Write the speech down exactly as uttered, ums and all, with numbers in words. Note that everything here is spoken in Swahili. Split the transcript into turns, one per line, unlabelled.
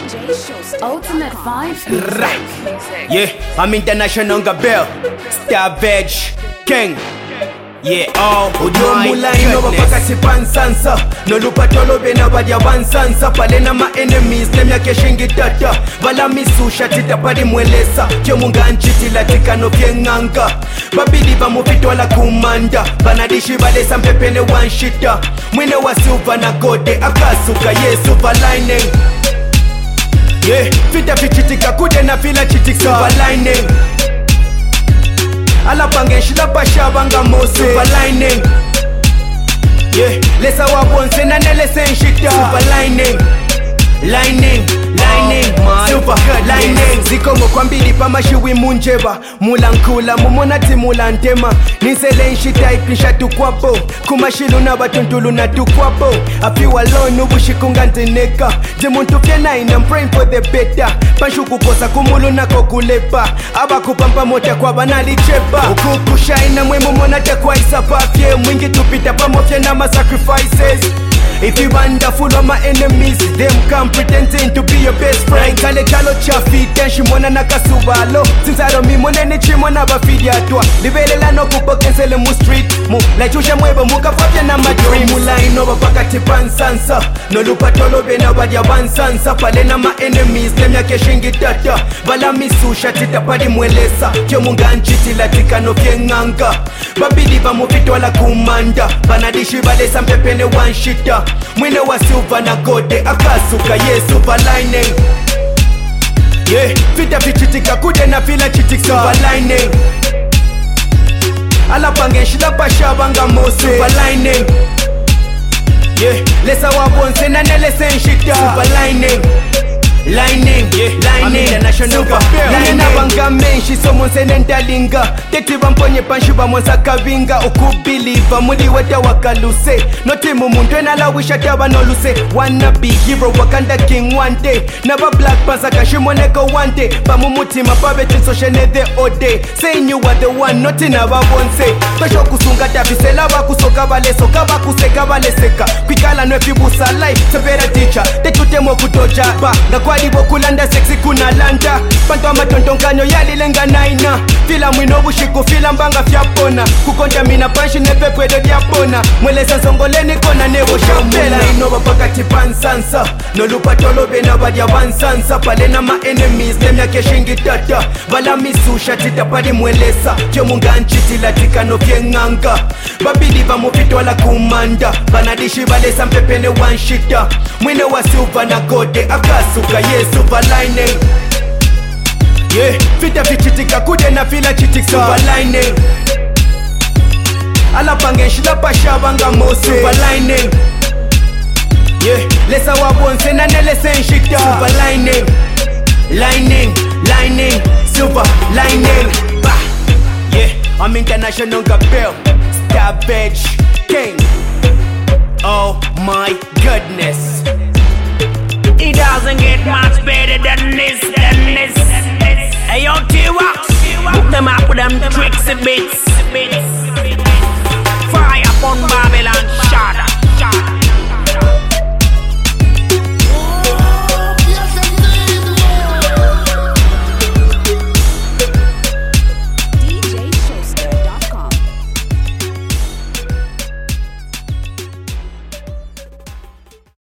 Ultimate vibes.
Right. Yeah, I'm international Gabriel. Savage King. Yeah, oh my goodness.
Pansansa no lupatolo bena badia bansansa pale na ma enemies lemya keshingi tata bala misusha tita padi mwelesa kyomunga nchitila tikano pyenganga babili bamufitwa la kumanda banadishi balesa mpepene wanshita mwine wa silver na gode akasuka ye silver lining. Yeah, fita fichitika kude na fila chitika silver lining. Ala pangeshi la bashaba nga mo silver lining. Yeah, lesa wabonse na nelese nshita silver lining. Lining, lining, oh, super lining. Zikomo kwa mbili pa mashiwi munjeba mulankula mumonati mulantema nisele nshita iklisha tukwapo kumashilu na batuntulu na tukwapo afiwa lonu bushikunga ntineka jimuntu fiena in I'm praying for the better panshuku kosa kumulu na kokulepa abakupampa moja kwa banali chepa ukukushaina mwemu monate kwa isapafye mwingi tupita pamofye na ma sacrifices. If you wonderful of my enemies, them come pretending to be your best friend. Kale chalo chafi, tenshi mwana nakasubalo. Since I don't mean money chimona bafidia twa. Libelela no kupokensele mu street. Mu la chusha mwebo muka fafya na my dreams. Mula inoba pakati pansansa. No lupatolo bena badia bansansa. Pale na my enemies, lemya keshingi tata. Bala misusha tita padi mwelesa. Kyo munga nchiti latika no fyenganga. Babidi bamufitwa la kumanda. Banadishi balesa mpepene wanshita. Mwine wa silver na gode akasuka ye silver lining. Yeah, fita fichitika kude na fila chitika silver lining. Ala pangeshi la bashaba nga mo silver lining. Yeah, lesa wabonse na nelese nshita silver lining. Lining, yeah, lining, super lining. Abanga menshi somo senentalinga teti bamponye panshuba monsa kavinga ukubelieve muli wata wakaluse noti mumuntu enala wisha taba no luse wanna be hero wakanda king one day naba black panther kashimoneko one day bamumutima babeti soshene the ode saying you are the one noti naba bonse basho kusunga tabisela bakusoka baleso kaba kuseka baleseka kwikala no fibusa life so better teacher tetutemo kutoja ba Ibo kulanda sexy kuna landa Panto amatontonkanyo yalilenga naina Fila mwino bushiku fila mbanga fyapona Kukonta mina panshi nepe pwedo diapona Mweleza songoleni kona nebo shambela Inoba pakati pansansa No lupatolo bena badia bansansa Pale na ma enemies lemya keshingi tata Bala misusha tita padi mwelesa Kyo munga nchiti latika no fyenganga Babidi bamufitwa la kumanda Banadishi balesa mpepene wanshita Mwine wa silver na gode akasuka ye silver lining. Yeah, fita fichitika kude na fila chitika silver lining. Ala pangeshi la bashaba nga mo silver lining. Yeah, lesa wabonse na nelese nshita silver lining. Lining, lining, silver lining. Bah. Yeah, I'm international Gabriel. Savage King. Oh my goodness.
It doesn't get much better than this, than this. Hey yo, T-Wax, hook them up with them tricks and bits. Fire upon Babylon.